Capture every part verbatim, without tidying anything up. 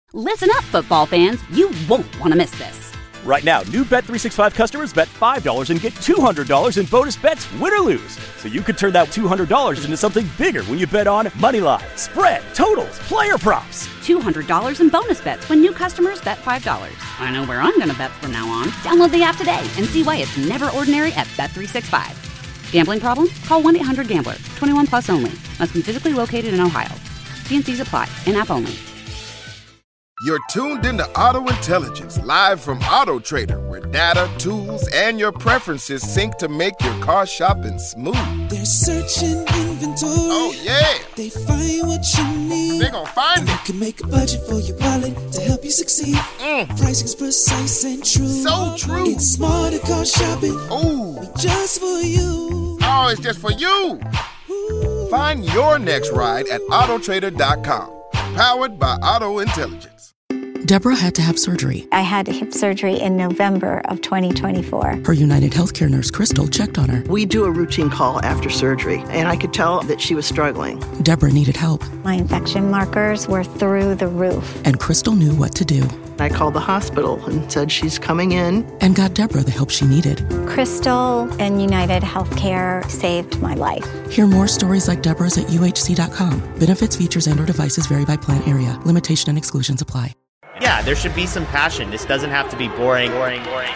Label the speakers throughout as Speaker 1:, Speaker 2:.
Speaker 1: Listen up, football fans. You won't want to miss this.
Speaker 2: Right now, new Bet three sixty-five customers bet five dollars and get two hundred dollars in bonus bets, win or lose. So you could turn that two hundred dollars into something bigger when you bet on money line, spread, totals, player props.
Speaker 1: two hundred dollars in bonus bets when new customers bet five dollars. I know where I'm going to bet from now on. Download the app today and see why it's never ordinary at Bet three sixty-five. Gambling problem? Call one eight hundred gambler. twenty-one plus only. Must be physically located in Ohio. T and C's apply. In-app only.
Speaker 3: You're tuned into Auto Intelligence, live from Auto Trader, where data, tools, and your preferences sync to make your car shopping smooth.
Speaker 4: They're searching inventory.
Speaker 3: Oh, yeah.
Speaker 4: They find what you need.
Speaker 3: They're gonna find
Speaker 4: and
Speaker 3: it.
Speaker 4: They can make a budget for your wallet to help you succeed.
Speaker 3: Mm.
Speaker 4: Pricing's precise and true.
Speaker 3: So true.
Speaker 4: It's smarter car shopping.
Speaker 3: Ooh.
Speaker 4: Just for you.
Speaker 3: Oh, it's just for you. Ooh. Find your next ride at auto trader dot com. Powered by Auto Intelligence.
Speaker 5: Deborah had to have surgery.
Speaker 6: I had hip surgery in November of twenty twenty-four.
Speaker 5: Her United Healthcare nurse, Crystal, checked on her.
Speaker 7: We do a routine call after surgery, and I could tell that she was struggling.
Speaker 5: Deborah needed help.
Speaker 6: My infection markers were through the roof.
Speaker 5: And Crystal knew what to do.
Speaker 7: I called the hospital and said she's coming in.
Speaker 5: And got Deborah the help she needed.
Speaker 6: Crystal and United Healthcare saved my life.
Speaker 5: Hear more stories like Deborah's at U H C dot com. Benefits, features, and or devices vary by plan area. Limitation and exclusions apply.
Speaker 8: Yeah, there should be some passion. This doesn't have to be boring, boring, boring.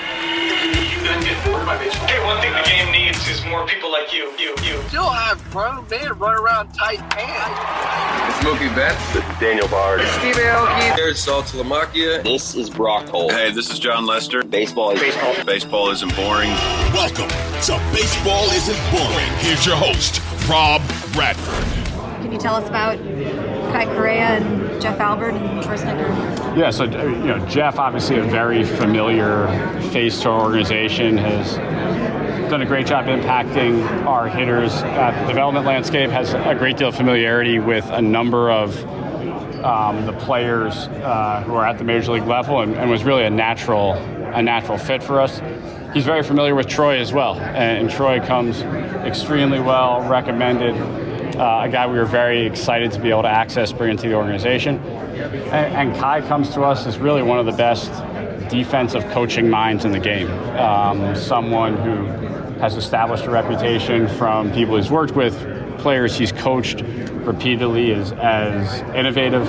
Speaker 9: Hey, one thing the game needs is more people like you, you, you.
Speaker 10: Still have grown men run around tight pants.
Speaker 11: It's Mookie Betts.
Speaker 12: This is Daniel Bard.
Speaker 11: It's Steve Aoki. There's Sal Talamacchia.
Speaker 13: This is Brock Holt.
Speaker 14: Hey, this is John Lester.
Speaker 13: Baseball is
Speaker 14: baseball. Baseball isn't boring.
Speaker 15: Welcome to Baseball Isn't Boring. Here's your host, Rob Bradford.
Speaker 16: Can you tell us about Kai Correa and Jeff Albert and Troy Snitker?
Speaker 17: Yeah, so you know, Jeff, obviously a very familiar face to our organization, has done a great job impacting our hitters. Uh, the development landscape has a great deal of familiarity with a number of um, the players uh, who are at the major league level, and, and was really a natural, a natural fit for us. He's very familiar with Troy as well, and, and Troy comes extremely well recommended. Uh, a guy we were very excited to be able to access, bring into the organization. And, and Kai comes to us as really one of the best defensive coaching minds in the game. Um, someone who has established a reputation from people he's worked with, players he's coached repeatedly as, as innovative,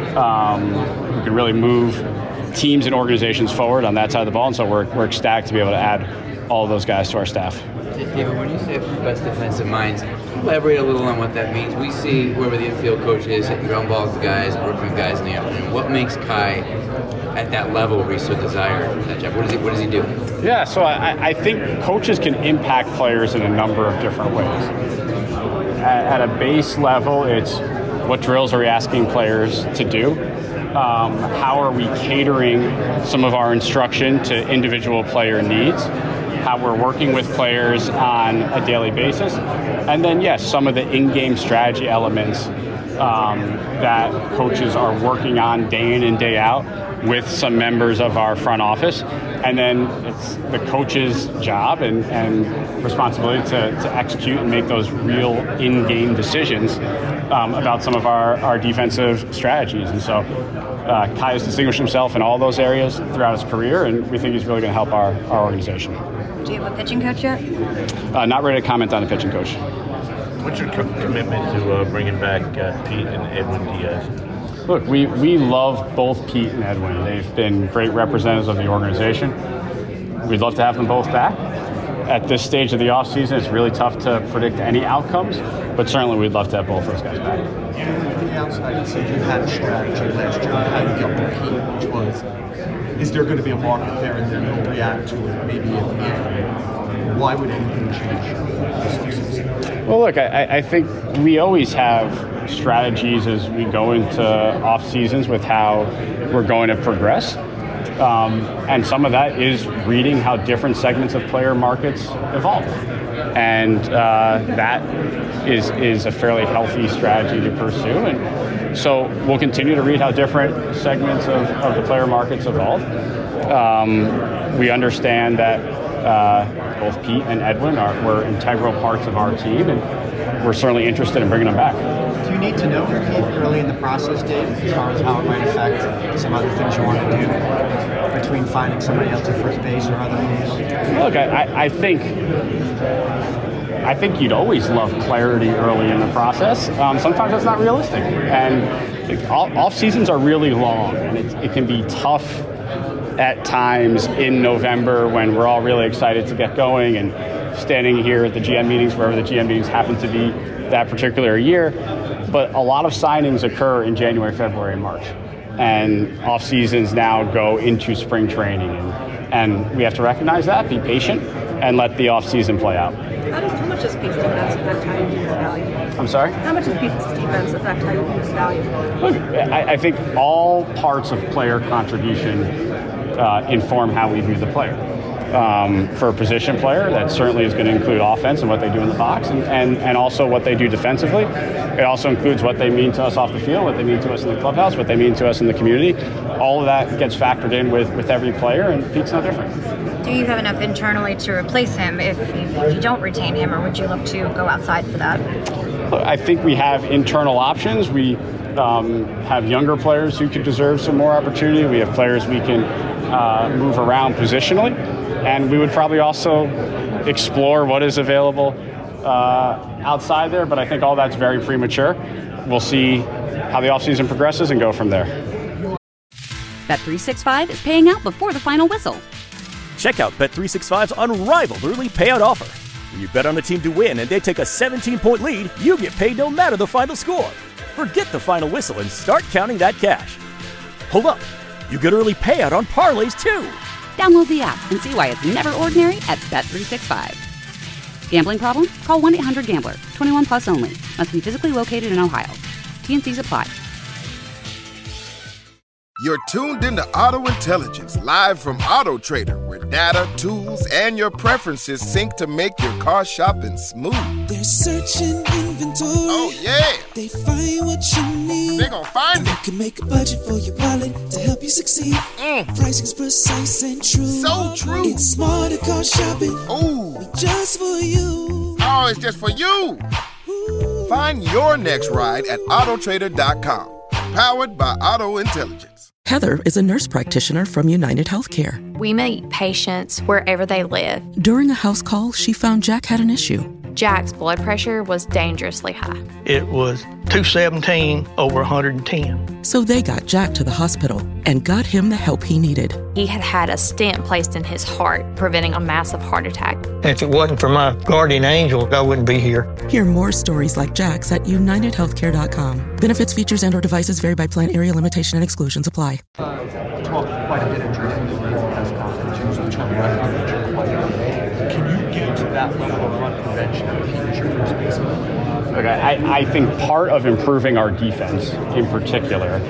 Speaker 17: um, who can really move teams and organizations forward on that side of the ball. And so we're, we're ecstatic to be able to add all of those guys to our staff.
Speaker 18: David, when you say best defensive minds, elaborate a little on what that means. We see whoever the infield coach is hitting ground balls to guys, working with guys in the afternoon. What makes Kai at that level where he's so desired? What does he What does he do?
Speaker 17: Yeah, so I, I think coaches can impact players in a number of different ways. At, at a base level, it's what drills are we asking players to do? Um, how are we catering some of our instruction to individual player needs? How we're working with players on a daily basis. And then, yes, some of the in-game strategy elements um, that coaches are working on day in and day out with some members of our front office. And then it's the coach's job and, and responsibility to, to execute and make those real in-game decisions um, about some of our, our defensive strategies. And so uh, Kai has distinguished himself in all those areas throughout his career, and we think he's really going to help our, our organization.
Speaker 16: Do you have a pitching coach yet?
Speaker 17: Uh, not ready to comment on the pitching coach.
Speaker 19: What's your co- commitment to uh, bringing back uh, Pete and Edwin Diaz?
Speaker 17: Look, we, we love both Pete and Edwin. They've been great representatives of the organization. We'd love to have them both back. At this stage of the offseason, it's really tough to predict any outcomes, but certainly we'd love to have both those guys back.
Speaker 20: From the outside, you said you had a strategy last year on how you got the Pete, which was, is there going to be a market there and then you'll react to it maybe at the end? Why would anything change?
Speaker 17: Well, look, I, I think we always have strategies as we go into off seasons with how we're going to progress. Um, and some of that is reading how different segments of player markets evolve. And uh, that is is a fairly healthy strategy to pursue. And so we'll continue to read how different segments of, of the player markets evolve. Um, we understand that uh, both Pete and Edwin are were integral parts of our team, and we're certainly interested in bringing them back.
Speaker 12: Do you need to know Pete early in the process, Dave, as far as how it might affect some other things you want to do between finding somebody else at first base or other moves?
Speaker 17: Look, I, I think I think you'd always love clarity early in the process. Um, sometimes that's not realistic, and like, off seasons are really long, and it, it can be tough at times in November when we're all really excited to get going and standing here at the G M meetings, wherever the G M meetings happen to be that particular year. But a lot of signings occur in January, February, and March. And off seasons now go into spring training. And, and we have to recognize that, be patient, and let the off season play out.
Speaker 13: How, does, how much does Pete's defense affect how you use value?
Speaker 17: I'm sorry?
Speaker 13: How much does Pete's defense affect how you use value?
Speaker 17: Look, I, I think all parts of player contribution uh, inform how we view the player. Um, for a position player, that certainly is going to include offense and what they do in the box, and, and, and also what they do defensively. It also includes what they mean to us off the field, what they mean to us in the clubhouse, what they mean to us in the community. All of that gets factored in with, with every player, and Pete's no different.
Speaker 16: Do you have enough internally to replace him if you, if you don't retain him, or would you look to go outside for that?
Speaker 17: I think we have internal options. We um, have younger players who could deserve some more opportunity. We have players we can uh, move around positionally. And we would probably also explore what is available uh, outside there, but I think all that's very premature. We'll see how the offseason progresses and go from there.
Speaker 1: Bet three sixty-five is paying out before the final whistle.
Speaker 2: Check out Bet three sixty-five's unrivaled early payout offer. When you bet on a team to win and they take a seventeen-point lead, you get paid no matter the final score. Forget the final whistle and start counting that cash. Hold up, you get early payout on parlays too.
Speaker 1: Download the app and see why it's never ordinary at Bet three sixty-five. Gambling problem? Call one eight hundred gambler. twenty-one plus only. Must be physically located in Ohio. T N Cs apply.
Speaker 3: You're tuned into Auto Intelligence, live from Auto Trader, where data, tools, and your preferences sync to make your car shopping smooth.
Speaker 4: They're searching inventory.
Speaker 3: Oh, yeah.
Speaker 4: They find what you need.
Speaker 3: They're gonna find
Speaker 4: they
Speaker 3: it.
Speaker 4: Can make a budget for your wallet to help you succeed.
Speaker 3: Mm.
Speaker 4: Pricing's precise and true.
Speaker 3: So true.
Speaker 4: It's smarter car shopping.
Speaker 3: Ooh.
Speaker 4: Just for you.
Speaker 3: Oh, it's just for you. Ooh. Find your next ride at auto trader dot com. Powered by Auto Intelligence.
Speaker 5: Heather is a nurse practitioner from United Healthcare.
Speaker 21: We meet patients wherever they live.
Speaker 5: During a house call, she found Jack had an issue.
Speaker 21: Jack's blood pressure was dangerously high.
Speaker 22: It was two seventeen over one hundred ten.
Speaker 5: So they got Jack to the hospital and got him the help he needed.
Speaker 21: He had had a stent placed in his heart, preventing a massive heart attack.
Speaker 22: If it wasn't for my guardian angel, I wouldn't be here.
Speaker 5: Hear more stories like Jack's at united healthcare dot com. Benefits, features, and or devices vary by plan, area, limitation, and exclusions apply.
Speaker 20: Uh, talk quite a bit of during the press conference, use the term run convention quite a bit. Can you get to that level of run convention at Pete as your first baseman?
Speaker 17: Okay, I, I think part of improving our defense in particular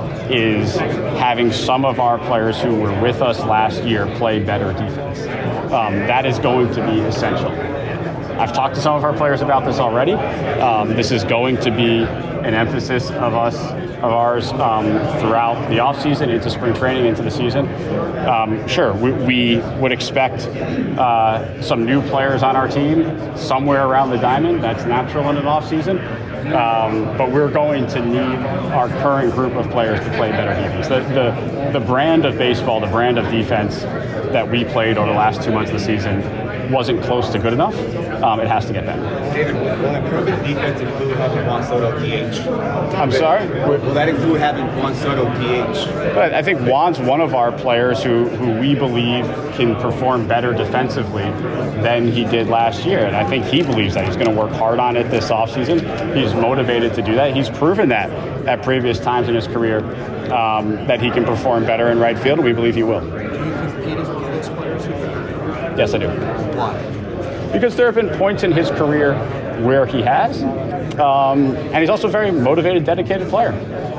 Speaker 17: is having some of our players who were with us last year play better defense. Um, that is going to be essential. I've talked to some of our players about this already. Um, this is going to be an emphasis of us, of ours, um, throughout the offseason, into spring training, into the season. Um, sure, we, we would expect uh, some new players on our team somewhere around the diamond. That's natural in an offseason. Um, but we're going to need our current group of players to play better defense. The, the, the brand of baseball, the brand of defense that we played over the last two months of the season wasn't close to good enough. Um, it has to get better.
Speaker 23: David, will improving defense include having Juan Soto D H?
Speaker 17: I'm sorry?
Speaker 23: Will, will that include having Juan Soto D H?
Speaker 17: But I think Juan's one of our players who, who we believe can perform better defensively than he did last year. And I think he believes that. He's going to work hard on it this offseason. He's motivated to do that. He's proven that at previous times in his career um, that he can perform better in right field, and we believe he will.
Speaker 20: Do you think Pete is one of those players who can?
Speaker 17: Yes, I do.
Speaker 20: Why?
Speaker 17: Because there have been points in his career where he has, um, and he's also a very motivated, dedicated player.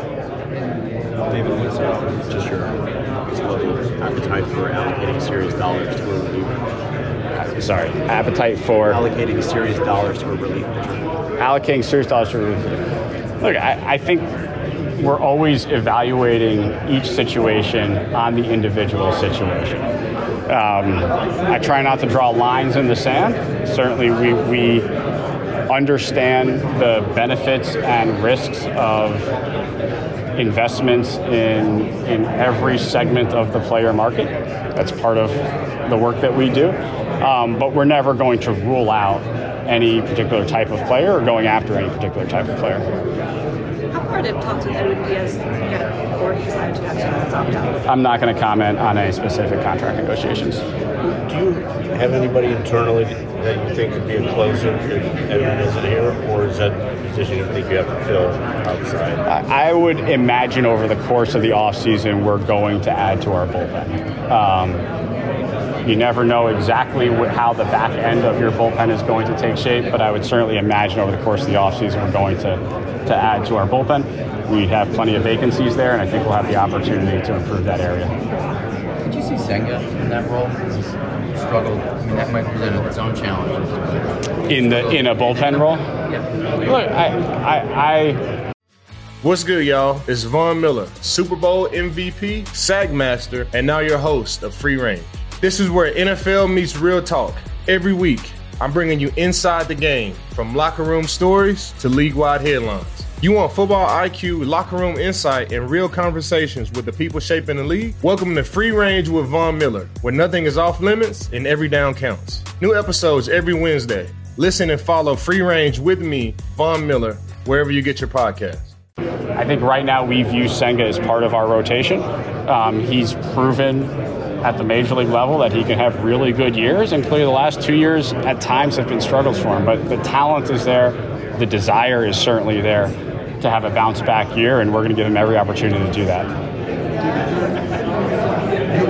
Speaker 24: David, what's uh, just your appetite for allocating serious dollars to a reliever?
Speaker 17: Sorry, appetite for
Speaker 24: allocating serious dollars to a reliever.
Speaker 17: Allocating serious dollars to a reliever. Look, I, I think we're always evaluating each situation on the individual situation. Um, I try not to draw lines in the sand. Certainly, we we understand the benefits and risks of investments in in every segment of the player market. That's part of the work that we do. Um, but we're never going to rule out any particular type of player or going after any particular type of player.
Speaker 13: How far did talks with Edwin Diaz get before he decided to have to opt out?
Speaker 17: I'm not going to comment on any specific contract negotiations.
Speaker 19: Do you have anybody internally that you think could be a closer if Edwin isn't here, or is that a position you think you have to fill outside?
Speaker 17: I would imagine over the course of the offseason we're going to add to our bullpen. Um, you never know exactly what, how the back end of your bullpen is going to take shape, but I would certainly imagine over the course of the offseason we're going to, to add to our bullpen. We have plenty of vacancies there, and I think we'll have the opportunity to improve that area.
Speaker 18: Did you see Senga in that role? He's struggled. I mean, that might present its own challenges.
Speaker 17: In the in a bullpen role?
Speaker 18: Yeah.
Speaker 17: Look, I, I, I
Speaker 6: What's good, y'all? It's Von Miller, Super Bowl M V P, Sackmaster, and now your host of Free Range. This is where N F L meets real talk. Every week, I'm bringing you inside the game, from locker room stories to league-wide headlines. You want football I Q, locker room insight, and real conversations with the people shaping the league? Welcome to Free Range with Von Miller, where nothing is off limits and every down counts. New episodes every Wednesday. Listen and follow Free Range with me, Von Miller, wherever you get your podcasts.
Speaker 17: I think right now we view Senga as part of our rotation. Um, he's proven at the major league level that he can have really good years, and clearly the last two years at times have been struggles for him. But the talent is there, the desire is certainly there to have a bounce back year, and we're going to give him every opportunity to do that.
Speaker 20: You're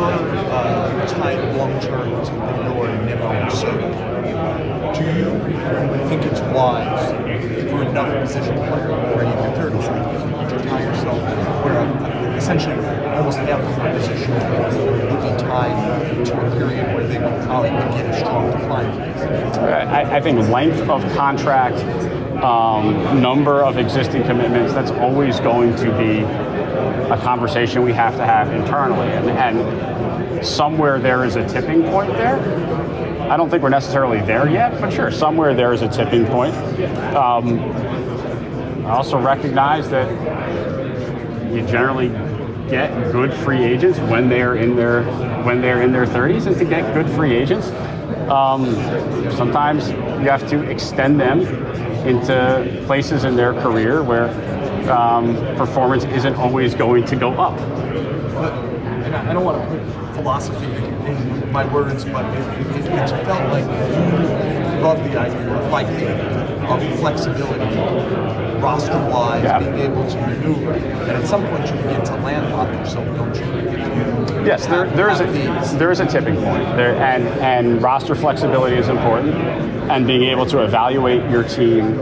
Speaker 20: uh, tied long term to Lindor and Nimmo, so do you think it's wise for another position player where you can thirty something to tie yourself where uh, essentially almost half of the position would be tied to a period where they would probably begin a strong decline phase?
Speaker 17: I, I think length of contract, um, number of existing commitments, that's always going to be a conversation we have to have internally. And, and somewhere there is a tipping point there. I don't think we're necessarily there yet, but sure, somewhere there is a tipping point. Um, I also recognize that you generally get good free agents when they're in their when they're in their thirties, and to get good free agents, um, sometimes you have to extend them into places in their career where um, performance isn't always going to go up.
Speaker 20: But, and I don't want to put philosophy in my words, but it, it, it's felt like you love the idea, like of flexibility, roster-wise, yeah. being able to maneuver, and at some point you begin to landlock yourself, don't you? you
Speaker 17: yes, there, there is a these. there is a tipping point, there, and and roster flexibility is important, and being able to evaluate your team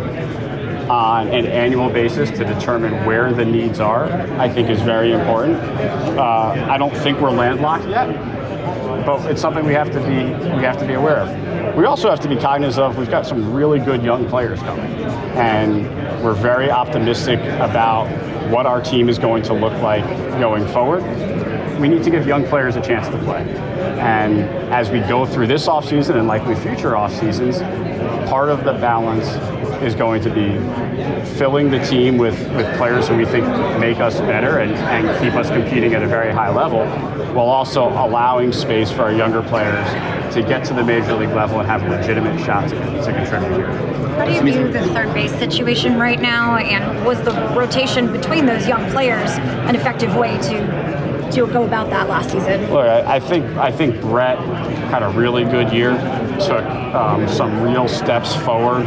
Speaker 17: on an annual basis to determine where the needs are, I think is very important. Uh, I don't think we're landlocked yet, but it's something we have to be we have to be aware of. We also have to be cognizant of we've got some really good young players coming, and we're very optimistic about what our team is going to look like going forward. We need to give young players a chance to play. And as we go through this offseason and likely future off seasons, part of the balance is going to be filling the team with, with players who we think make us better and, and keep us competing at a very high level, while also allowing space for our younger players to get to the major league level and have a legitimate shot to, to contribute here.
Speaker 16: How do you view the third base situation right now, and was the rotation between those young players an effective way to to go about that last season?
Speaker 17: Look, I, I think I think Brett had a really good year, took um, some real steps forward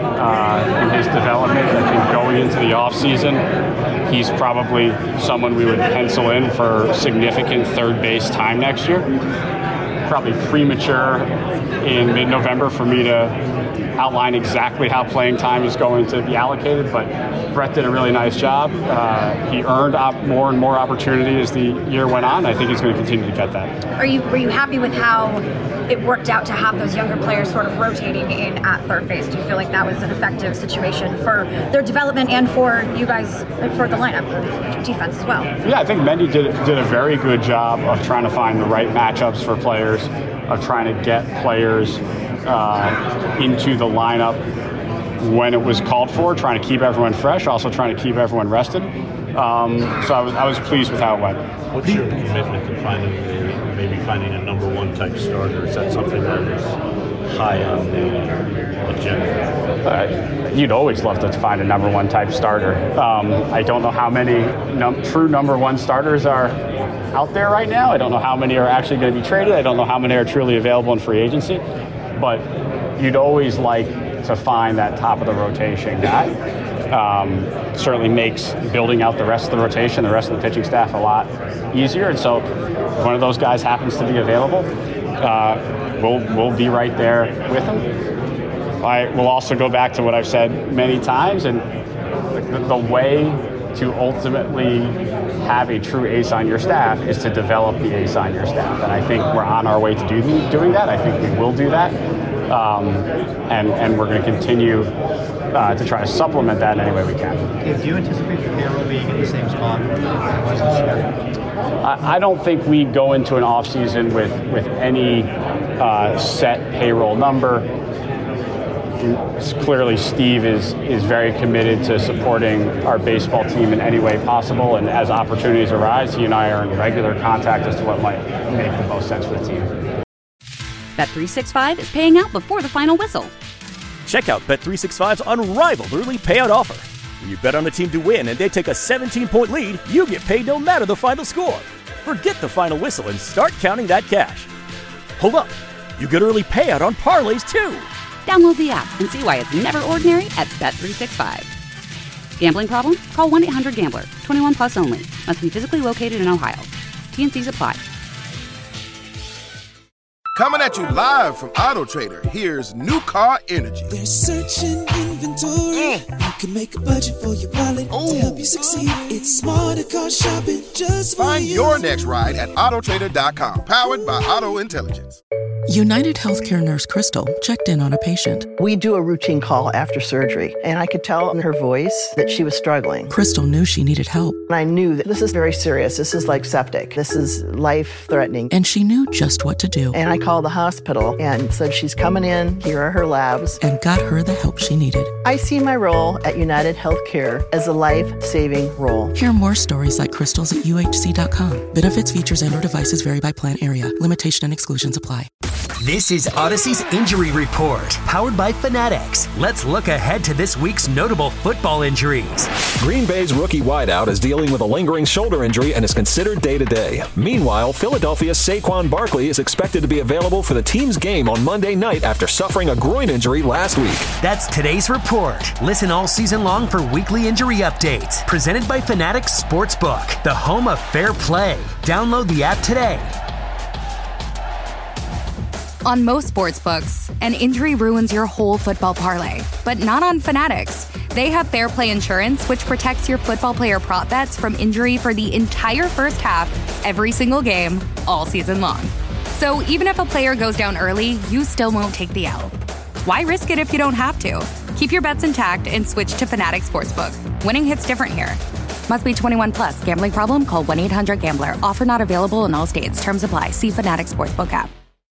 Speaker 17: uh, in his development. I think going into the offseason, he's probably someone we would pencil in for significant third base time next year. Probably premature in mid-November for me to outline exactly how playing time is going to be allocated, but Brett did a really nice job. Uh, he earned op- more and more opportunity as the year went on. I think he's going to continue to get that.
Speaker 16: Are you were you happy with how it worked out to have those younger players sort of rotating in at third base? Do you feel like that was an effective situation for their development and for you guys, for the lineup, defense as well?
Speaker 17: Yeah, I think Mendy did did a very good job of trying to find the right matchups for players, of trying to get players uh, into the lineup when it was called for, trying to keep everyone fresh, also trying to keep everyone rested. Um, so I was I was pleased with how it went.
Speaker 19: What's your commitment to finding a, maybe finding a number one type starter? Is that something that is high on the agenda?
Speaker 17: Uh, you'd always love to find a number one type starter. Um, I don't know how many num- true number one starters are out there right now. I don't know how many are actually going to be traded. I don't know how many are truly available in free agency. But you'd always like to find that top of the rotation guy. Um, certainly makes building out the rest of the rotation, the rest of the pitching staff a lot easier. And so if one of those guys happens to be available, uh, we'll we'll be right there with him. I will also go back to what I've said many times, and the, the way to ultimately have a true ace on your staff is to develop the ace on your staff. And I think we're on our way to do, doing that. I think we will do that. Um, and, and we're going to continue uh, to try to supplement that in any way we can.
Speaker 12: Do you anticipate the payroll being in the same spot as it was this year?
Speaker 17: I, I don't think we go into an offseason with, with any uh, set payroll number. Clearly, Steve is is very committed to supporting our baseball team in any way possible, and as opportunities arise, he and I are in regular contact as to what might make the most sense for the team.
Speaker 1: Bet three sixty-five is paying out before the final whistle.
Speaker 2: Check out Bet three sixty-five's unrivaled early payout offer. When you bet on the team to win and they take a seventeen-point lead, you get paid no matter the final score. Forget the final whistle and start counting that cash. Hold up, you get early payout on parlays too.
Speaker 1: Download the app and see why it's never ordinary at Bet three sixty-five. Gambling problem? Call one eight hundred gambler. twenty-one plus only. Must be physically located in Ohio. T N Cs apply.
Speaker 3: Coming at you live from Auto Trader, here's New Car Energy.
Speaker 4: There's searching inventory. Mm. You can make a budget for your wallet Ooh. to help you succeed. It's smarter car shopping just for
Speaker 3: Find
Speaker 4: you.
Speaker 3: your next ride at auto trader dot com, powered by Auto Intelligence.
Speaker 5: United Healthcare nurse Crystal checked in on a patient.
Speaker 7: We do a routine call after surgery, and I could tell in her voice that she was struggling.
Speaker 5: Crystal knew she needed help.
Speaker 7: And I knew that this is very serious. This is like septic. This is life-threatening.
Speaker 5: And she knew just what to do.
Speaker 7: And I called the hospital and said, she's coming in, here are her labs.
Speaker 5: And got her the help she needed.
Speaker 7: I see my role at United Healthcare as a life-saving role.
Speaker 5: Hear more stories like Crystal's at U H C dot com. Benefits, features, and or devices vary by plan area. Limitation and exclusions apply.
Speaker 8: This is Odyssey's Injury Report, powered by Fanatics. Let's look ahead to this week's notable football injuries.
Speaker 9: Green Bay's rookie wideout is dealing with a lingering shoulder injury and is considered day-to-day. Meanwhile, Philadelphia's Saquon Barkley is expected to be available for the team's game on Monday night after suffering a groin injury last week.
Speaker 8: That's today's report. Listen all season long for weekly injury updates. Presented by Fanatics Sportsbook, the home of fair play. Download the app today.
Speaker 10: On most sportsbooks, an injury ruins your whole football parlay, but not on Fanatics. They have Fair Play Insurance, which protects your football player prop bets from injury for the entire first half, every single game, all season long. So even if a player goes down early, you still won't take the L. Why risk it if you don't have to? Keep your bets intact and switch to Fanatics Sportsbook. Winning hits different here. Must be twenty-one plus. Gambling problem? Call one eight hundred gambler. Offer not available in all states. Terms apply. See Fanatics Sportsbook app.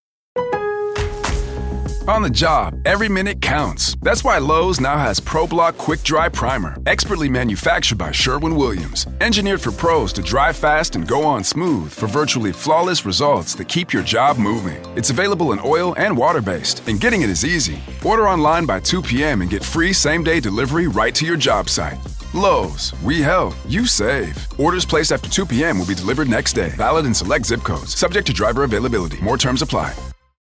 Speaker 25: On the job, every minute counts. That's why Lowe's now has ProBlock Quick Dry Primer, expertly manufactured by Sherwin-Williams. Engineered for pros to dry fast and go on smooth for virtually flawless results that keep your job moving. It's available in oil and water-based, and getting it is easy. Order online by two p.m. and get free same-day delivery right to your job site. Lowe's, we help, you save. Orders placed after two p.m. will be delivered next day. Valid in select zip codes. Subject to driver availability. More terms apply.